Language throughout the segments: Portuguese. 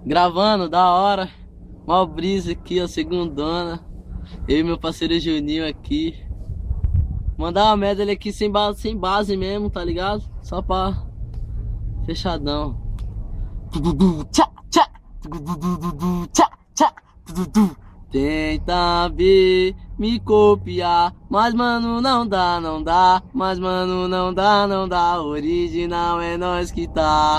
Gravando, da hora. Mó brisa aqui, ó, segundona. Eu e meu parceiro Juninho aqui. Mandar uma medley aqui sem base mesmo, tá ligado? Só pra fechadão. Tenta ver, me copiar, mas mano não dá, não dá. Mas mano não dá, não dá. Original é nós que tá.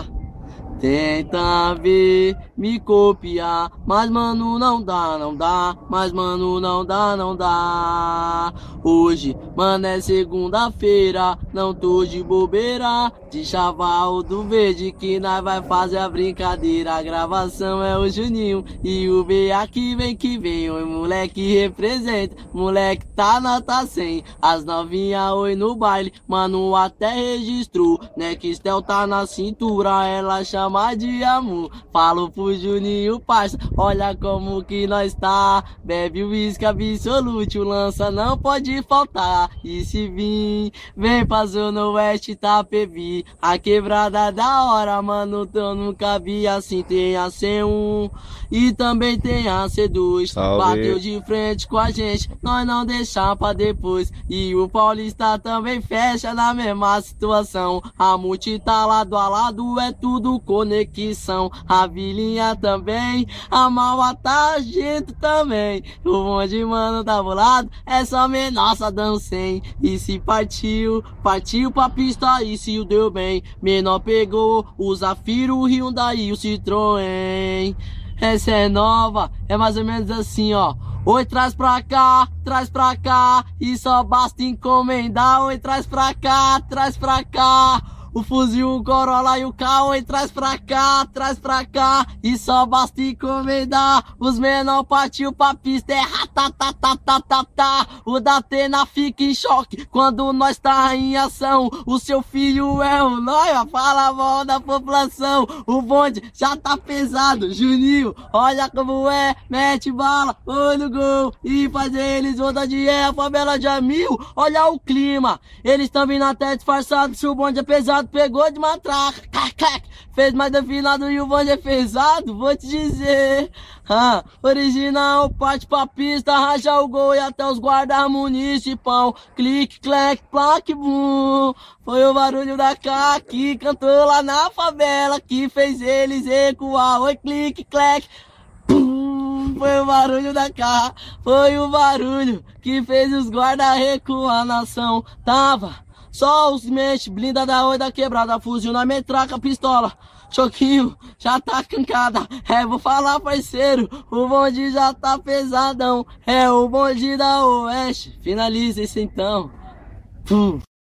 Tenta ver, me copiar, mas mano não dá, não dá. Mas mano não dá, não dá. Hoje, mano, é segunda-feira, não tô de bobeira. De chaval do verde que nós vai fazer a brincadeira. A gravação é o Juninho e o BA que vem. Oi, moleque representa, moleque tá nota 100. As novinha oi no baile, mano até registrou. Nextel tá na cintura, ela chama de amor. Falo pro Juninho, parça, olha como que nós tá. Bebe o uísque absolute, o lança não pode faltar. E se vir, vem pra Zona Oeste Itapevi. A quebrada da hora, mano, eu nunca vi assim. Tem a C1 e também tem a C2. Salve. Bateu de frente com a gente, nós não deixar pra depois. E o Paulista também fecha na mesma situação. A multi tá lado a lado, é tudo conexão. A vilinha também, a Mauá tá gente também. O bonde, mano, tá bolado, é só nossa dancem. E se partiu, partiu pra pista e se o deu bem. Menor pegou o Zafiro, o Hyundai e o Citroën. Essa é nova, é mais ou menos assim, ó. Oi, traz pra cá, e só basta encomendar. Oi, traz pra cá, o fuzil, o Corolla e o carro. Oi, traz pra cá, e só basta encomendar. Os menor partiu pra pista, é ratatatatata. O da Atena fica em choque quando nós tá em ação. O seu filho é o nóia, fala a voz da população. O bonde já tá pesado, Juninho, olha como é. Mete bala, oi no gol e faz eles outra de a favela de mil. Olha o clima, eles tão vindo até disfarçados. Se o bonde é pesado, pegou de matraca. Fez mais definado e o bonde é pesado, vou te dizer. Original, parte pra pista, raja o gol e até os guardas municipal. Clique, clac, plaque, bum. Foi o barulho da K que cantou lá na favela, que fez eles recuar. Oi, clique, clac, pum. Foi o barulho da K, foi o barulho que fez os guardas recuar. A nação tava só os mentes, blinda da oi da quebrada, fuzil na metraca, pistola, choquinho, já tá cancada. Vou falar, parceiro, o bonde já tá pesadão. É o bonde da Oeste, finaliza isso então.